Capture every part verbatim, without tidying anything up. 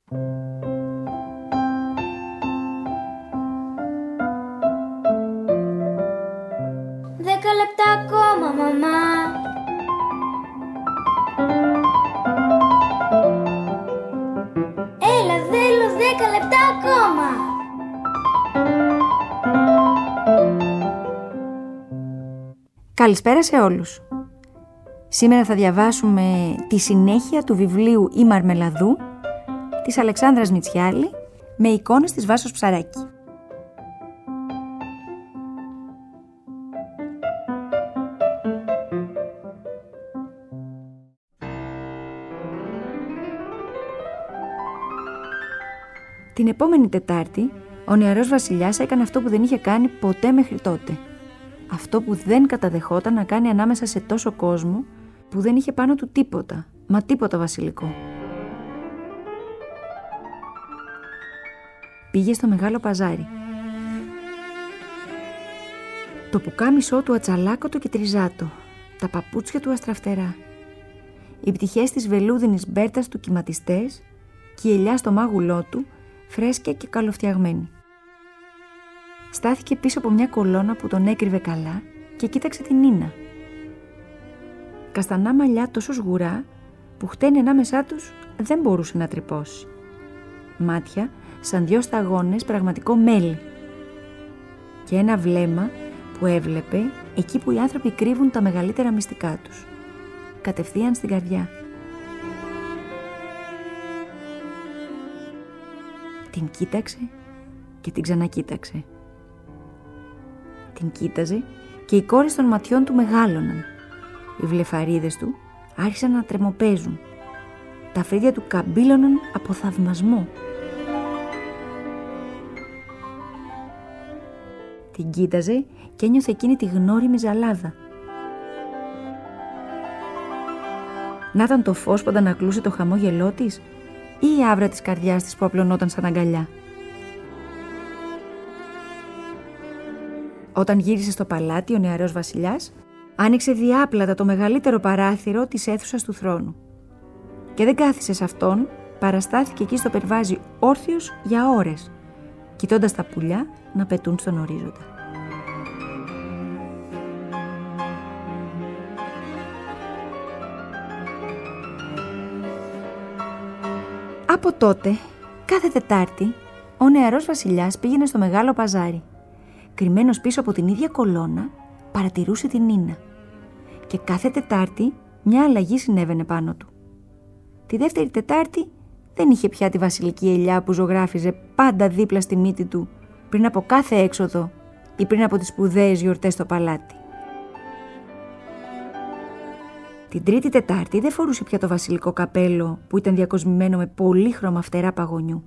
Δέκα λεπτά ακόμα, μαμά. Έλα, θέλω δέκα λεπτά ακόμα. Καλησπέρα σε όλους. Σήμερα θα διαβάσουμε τη συνέχεια του βιβλίου «Η Μαρμελαδού» της Αλεξάνδρας Μητσιάλη με εικόνες της Βάσος Ψαράκη. Την επόμενη Τετάρτη, ο νεαρός βασιλιάς έκανε αυτό που δεν είχε κάνει ποτέ μέχρι τότε. Αυτό που δεν καταδεχόταν να κάνει ανάμεσα σε τόσο κόσμο που δεν είχε πάνω του τίποτα, μα τίποτα βασιλικό. Πήγε στο μεγάλο παζάρι. Το πουκάμισό του ατσαλάκωτο και τριζάτο, τα παπούτσια του αστραφτερά, οι πτυχές της βελούδινης μπέρτας του κυματιστές και η ελιά στο μάγουλό του φρέσκια και καλοφτιαγμένη. Στάθηκε πίσω από μια κολόνα που τον έκρυβε καλά και κοίταξε την Νίνα. Καστανά μαλλιά τόσο σγουρά που χτένι ανάμεσά τους δεν μπορούσε να τρυπώσει. Μάτια σαν δυο σταγόνες πραγματικό μέλι. Και ένα βλέμμα που έβλεπε εκεί που οι άνθρωποι κρύβουν τα μεγαλύτερα μυστικά τους. Κατευθείαν στην καρδιά. Την κοίταξε και την ξανακοίταξε. Την κοίταζε και οι κόρες των ματιών του μεγάλωναν. Οι βλεφαρίδες του άρχισαν να τρεμοπαίζουν. Τα φρύδια του καμπύλωναν από θαυμασμό. Την κοίταζε και ένιωθε εκείνη τη γνώριμη ζαλάδα. Να ήταν το φως που αντανακλούσε το χαμόγελό της ή η άβρα της καρδιάς της που απλωνόταν σαν αγκαλιά. Όταν γύρισε στο παλάτι, ο νεαρός βασιλιάς άνοιξε διάπλατα το μεγαλύτερο παράθυρο της αίθουσας του θρόνου. Και δεν κάθισε σε αυτόν, παραστάθηκε εκεί στο περβάζι όρθιος για ώρες, κοιτώντας τα πουλιά να πετούν στον ορίζοντα. Από τότε, κάθε Τετάρτη, ο νεαρός βασιλιάς πήγαινε στο μεγάλο παζάρι. Κρυμμένος πίσω από την ίδια κολόνα, παρατηρούσε την Νίνα. Και κάθε Τετάρτη μια αλλαγή συνέβαινε πάνω του. Τη δεύτερη Τετάρτη δεν είχε πια τη βασιλική ελιά που ζωγράφιζε πάντα δίπλα στη μύτη του πριν από κάθε έξοδο ή πριν από τις σπουδαίες γιορτές στο παλάτι. Την τρίτη Τετάρτη δεν φορούσε πια το βασιλικό καπέλο που ήταν διακοσμημένο με πολύχρωμα φτερά παγωνιού.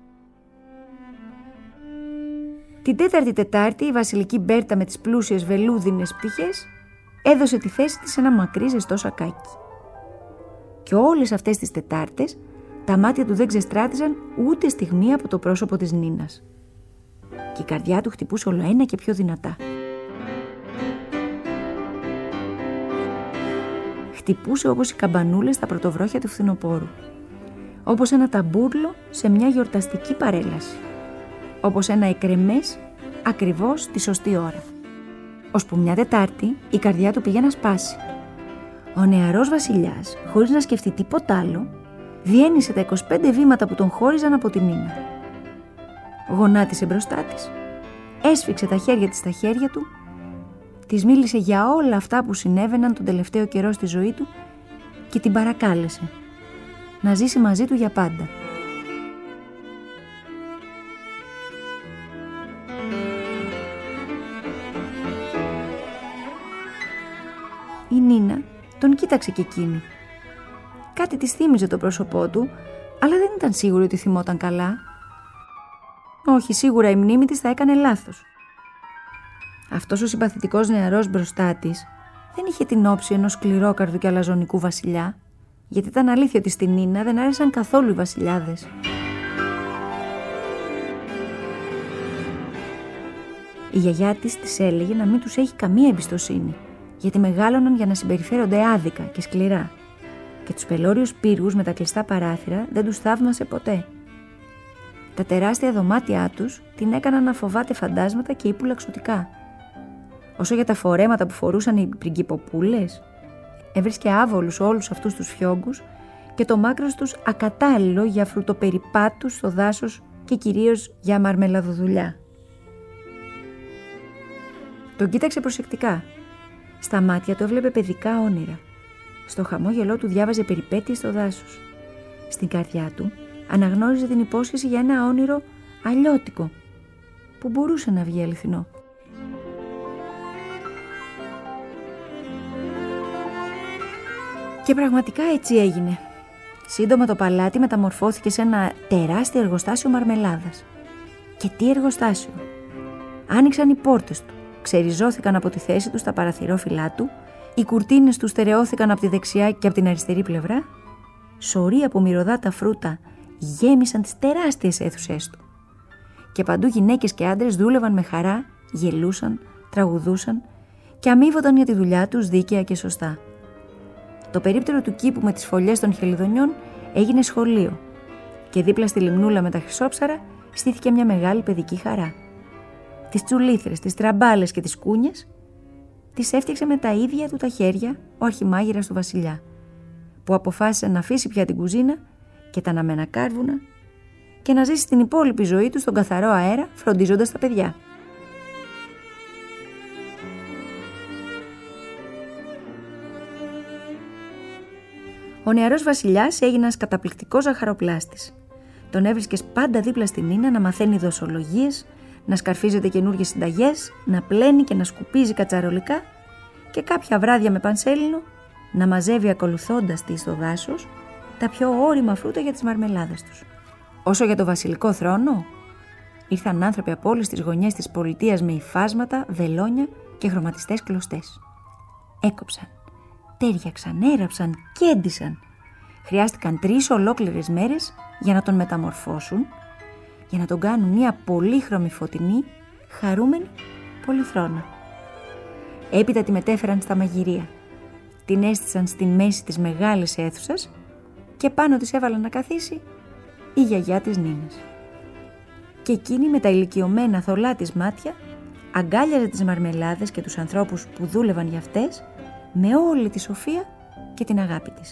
Την τέταρτη Τετάρτη η βασιλική μπέρτα με τις πλούσιες βελούδινες πτυχές έδωσε τη θέση της σε ένα μακρύ ζεστό σακάκι. Και όλες αυτές τις Τετάρτες τα μάτια του δεν ξεστράτησαν ούτε στιγμή από το πρόσωπο της Νίνας. Και η καρδιά του χτυπούσε όλο ένα και πιο δυνατά. Χτυπούσε όπως οι καμπανούλες στα πρωτοβρόχια του φθινοπόρου. Όπως ένα ταμπούρλο σε μια γιορταστική παρέλαση. Όπως ένα εκρεμές ακριβώς τη σωστή ώρα. Ώσπου μια Τετάρτη η καρδιά του πήγε να σπάσει. Ο νεαρός βασιλιάς, χωρίς να σκεφτεί τίποτα άλλο, διένυσε τα είκοσι πέντε βήματα που τον χώριζαν από την Νίνα. Γονάτισε μπροστά της, έσφιξε τα χέρια της στα χέρια του, της μίλησε για όλα αυτά που συνέβαιναν τον τελευταίο καιρό στη ζωή του και την παρακάλεσε να ζήσει μαζί του για πάντα. Η Νίνα τον κοίταξε και εκείνη. Κάτι της θύμιζε το πρόσωπό του, αλλά δεν ήταν σίγουρη ότι θυμόταν καλά. Όχι, σίγουρα η μνήμη της θα έκανε λάθος. Αυτός ο συμπαθητικός νεαρός μπροστά της δεν είχε την όψη ενός σκληρόκαρδου και αλαζονικού βασιλιά, γιατί ήταν αλήθεια ότι στην Νίνα δεν άρεσαν καθόλου οι βασιλιάδες. Η γιαγιά της της έλεγε να μην τους έχει καμία εμπιστοσύνη, γιατί μεγάλωναν για να συμπεριφέρονται άδικα και σκληρά, και τους πελώριους πύργους με τα κλειστά παράθυρα δεν τους θαύμασε ποτέ. Τα τεράστια δωμάτια τους την έκαναν να φοβάται φαντάσματα και ύπουλα ξωτικά. Όσο για τα φορέματα που φορούσαν οι πριγκιποπούλες, έβρισκε άβολους όλους αυτούς τους φιόγκους και το μάκρος τους ακατάλληλο για φρουτοπεριπάτους στο δάσος και κυρίως για μαρμελαδοδουλειά. Τον κοίταξε προσεκτικά. Στα μάτια του έβλεπε παιδικά όνειρα. Στο χαμόγελό του διάβαζε περιπέτειες στο δάσος. Στην καρδιά του αναγνώριζε την υπόσχεση για ένα όνειρο αλλιώτικο που μπορούσε να βγει αληθινό. Και πραγματικά έτσι έγινε. Σύντομα το παλάτι μεταμορφώθηκε σε ένα τεράστιο εργοστάσιο μαρμελάδας. Και τι εργοστάσιο! Άνοιξαν οι πόρτες του, ξεριζώθηκαν από τη θέση τους τα παραθυρόφυλλά του, οι κουρτίνες του στερεώθηκαν από τη δεξιά και από την αριστερή πλευρά, σωροί από μυρωδάτα φρούτα γέμισαν τις τεράστιες αίθουσές του. Και παντού γυναίκες και άντρες δούλευαν με χαρά, γελούσαν, τραγουδούσαν και αμείβονταν για τη δουλειά τους δίκαια και σωστά. Το περίπτερο του κήπου με τις φωλιές των χελιδονιών έγινε σχολείο και δίπλα στη λιμνούλα με τα χρυσόψαρα στήθηκε μια μεγάλη παιδική χαρά. Τις τσουλήθρες, τις τραμπάλες και τις κούνιες τις έφτιαξε με τα ίδια του τα χέρια ο αρχιμάγειρας του βασιλιά, που αποφάσισε να αφήσει πια την κουζίνα και τα αναμένα κάρβουνα και να ζήσει την υπόλοιπη ζωή του στον καθαρό αέρα φροντίζοντας τα παιδιά. Ο νεαρός βασιλιάς έγινε ένας καταπληκτικός ζαχαροπλάστης. Τον έβρισκες πάντα δίπλα στην Νίνα να μαθαίνει δοσολογίες, να σκαρφίζεται καινούργιες συνταγές, να πλένει και να σκουπίζει κατσαρολικά και κάποια βράδια με πανσέλινο να μαζεύει ακολουθώντας τη στο δάσος τα πιο ώριμα φρούτα για τις μαρμελάδες τους. Όσο για το βασιλικό θρόνο, ήρθαν άνθρωποι από όλες τις γωνιές της πολιτείας με υφάσματα, βελόνια και χρωματιστές κλωστές. Έκοψαν, τέριαξαν, έραψαν, κέντησαν. Χρειάστηκαν τρεις ολόκληρες μέρες για να τον μεταμορφώσουν, για να τον κάνουν μια πολύχρωμη φωτεινή, χαρούμενη πολυθρόνα. Έπειτα τη μετέφεραν στα μαγειρία. Την έστησαν στη μέση της μεγάλης αίθουσας και πάνω της έβαλαν να καθίσει η γιαγιά της Νίνας. Και εκείνη με τα ηλικιωμένα θολά της μάτια αγκάλιαζε τις μαρμελάδες και τους ανθρώπους που δούλευαν για αυτές με όλη τη σοφία και την αγάπη της.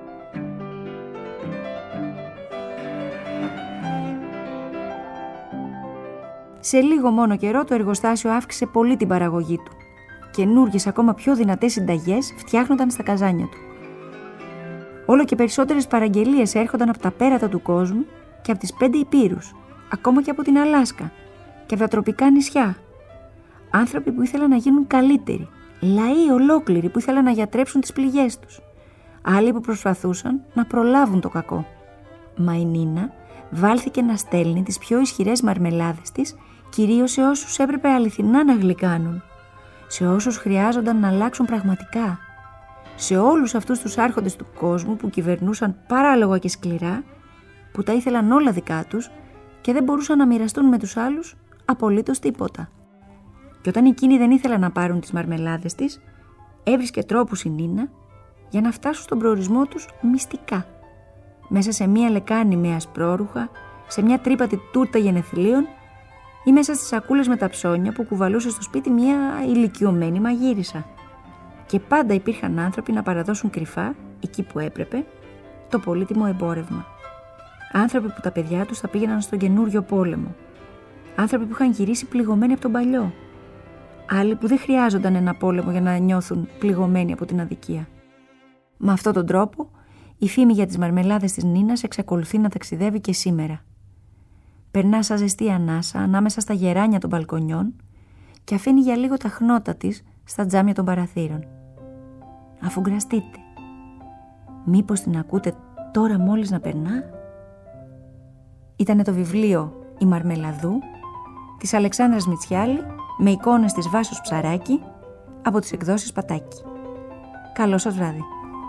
Σε λίγο μόνο καιρό το εργοστάσιο αύξησε πολύ την παραγωγή του. Καινούργιες ακόμα πιο δυνατές συνταγές φτιάχνονταν στα καζάνια του. Όλο και περισσότερες παραγγελίες έρχονταν από τα πέρατα του κόσμου και από τις πέντε υπήρους, ακόμα και από την Αλάσκα και από τα τροπικά νησιά. Άνθρωποι που ήθελαν να γίνουν καλύτεροι, λαοί ολόκληροι που ήθελαν να γιατρέψουν τις πληγές τους, άλλοι που προσπαθούσαν να προλάβουν το κακό. Μα η Νίνα βάλθηκε να στέλνει τις πιο ισχυρές μαρμελάδες της κυρίως σε όσους έπρεπε αληθινά να γλυκάνουν, σε όσους χρειάζονταν να αλλάξουν πραγματικά, σε όλους αυτούς τους άρχοντες του κόσμου που κυβερνούσαν παράλογα και σκληρά, που τα ήθελαν όλα δικά τους και δεν μπορούσαν να μοιραστούν με τους άλλους απολύτως τίποτα. Και όταν εκείνοι δεν ήθελαν να πάρουν τις μαρμελάδες της, έβρισκε τρόπους η Νίνα για να φτάσουν στον προορισμό τους μυστικά, μέσα σε μία λεκάνη με ασπρόρουχα, σε μια τρύπατη τούρτα γενεθλίων ή μέσα στις σακούλες με τα ψώνια που κουβαλούσε στο σπίτι μια ηλικιωμένη μαγείρισα. Και πάντα υπήρχαν άνθρωποι να παραδώσουν κρυφά, εκεί που έπρεπε, το πολύτιμο εμπόρευμα. Άνθρωποι που τα παιδιά τους θα πήγαιναν στον καινούριο πόλεμο. Άνθρωποι που είχαν γυρίσει πληγωμένοι από τον παλιό. Άλλοι που δεν χρειάζονταν ένα πόλεμο για να νιώθουν πληγωμένοι από την αδικία. Με αυτόν τον τρόπο, η φήμη για τις μαρμελάδες της Νίνας εξακολουθεί να ταξιδεύει και σήμερα. Περνά σαν ζεστή ανάσα ανάμεσα στα γεράνια των μπαλκονιών και αφήνει για λίγο τα χνότα της στα τζάμια των παραθύρων. Αφού γκραστείτε, μήπως την ακούτε τώρα μόλις να περνά? Ήτανε το βιβλίο «Η Μαρμελαδού» της Αλεξάνδρας Μητσιάλη με εικόνες της Βάσος Ψαράκη από τις εκδόσεις Πατάκη. Καλό σας βράδυ.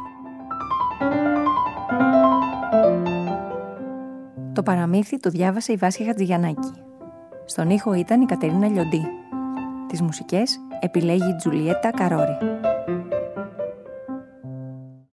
Το παραμύθι το διάβασε η Βάσια Χατζηγιαννάκη. Στον ήχο ήταν η Κατερίνα Λιοντή. Τις μουσικές επιλέγει η Τζουλιέτα Καρόρη.